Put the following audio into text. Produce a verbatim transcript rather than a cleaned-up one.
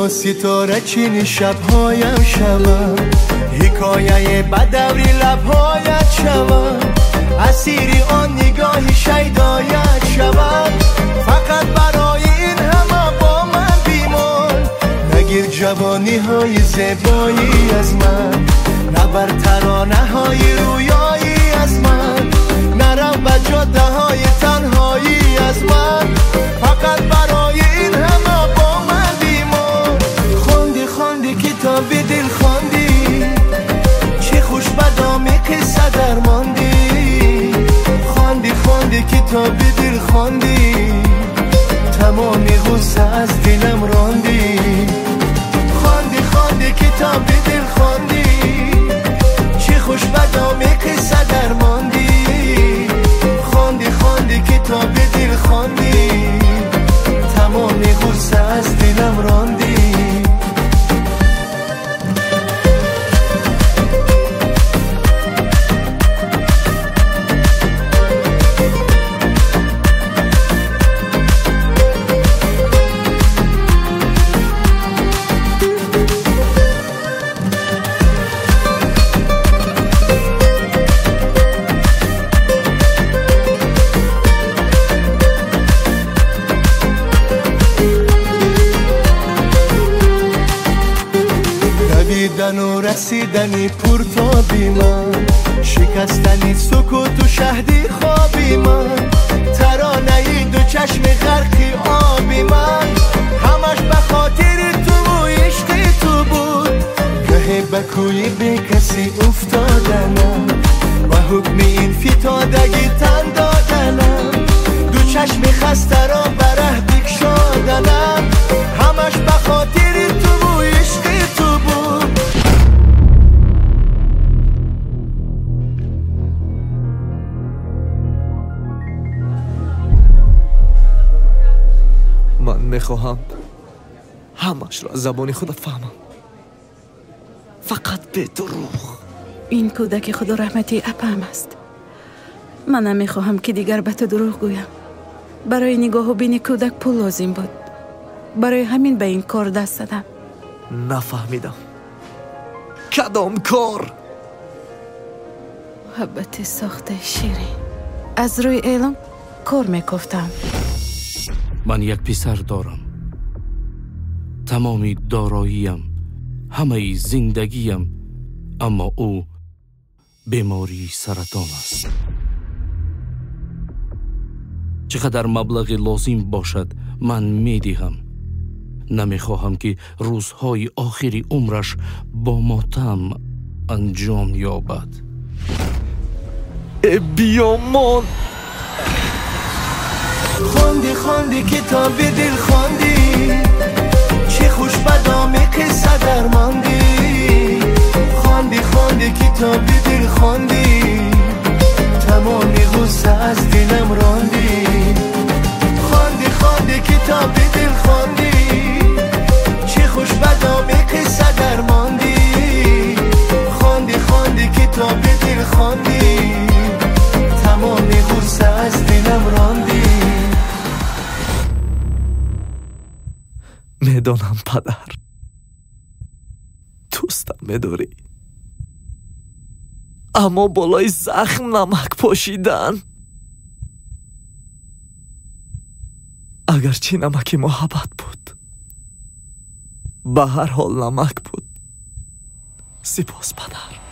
با ستاره چین شبهایم شوم، حکایه بدوری لبهایت شوم، اسیری آن نگاهی شیدایت شوم. فقط برای این همه با من بیمان، نگیر جوانی های زیبایی از من، نبر ترانه های رویایی از من، نرو به جاده های تنهایی از من. فقط برای این همه با من بیمان. خوندی خوندی کتاب دل خوندی، چه خوش بدامی قصه درماندی. خوندی خوندی کتاب دل خوندی، تمامی غصه از دلم راندی. خوندی خوندی کتاب دل خوندی، چه خوش بدامی قصه درماندی. خوندی خوندی کتاب دل خوندی، تمامی غصه از دلم راندی. دویدن و رسیدنی پرتابی من، شکستنی سکوت و شهدی خوابی من، ترانه‌ی دو چشم غرقی آبی من، همش به خاطر تو و عشق تو بود. گهی به کوی بی کسی افتادنم، و حکم این فتادگی تن دادنم، دو چشم خسته را بره بکشادنم، همش به خاطر تو و عشق تو بود. من میخواهم همش را از زبانی خود فهمم، فقط به دروغ. این کودک خدا رحمتی اپم است. من نمیخواهم که دیگر به تو دروغ گویم. برای نگاه و بین کودک پول لازم بود، برای همین به این کار دست دادم. نفهمیدم کدام کار؟ محبت ساخته شیرین، از روی اعلام کار میکفتم. من یک پسر دارم، تمامی داراییم، همه زندگیم، اما او بیماری سرطان است. چقدر مبلغ لازم باشد من میدهم. نمیخواهم که روزهای آخری عمرش با ماتم انجام یابد. ای بیامان، خوندی خوندی کتاب دل خوندی، چه خوش بدامی قصه درماندی. خوندی خوندی کتاب دل خوندی، تمامی غصه از دلم راندی. خوندی خوندی کتاب دل خوندی، چه خوش بدامی قصه درماندی. خوندی خوندی کتاب دل خوندی، تمامی غصه از دلم راندی. میدانم پدر، دوستم میداری، اما بالای زخم نمک پاشیدن. اگرچه نمک محبت بود، به هر حال نمک بود. سپاس پدر.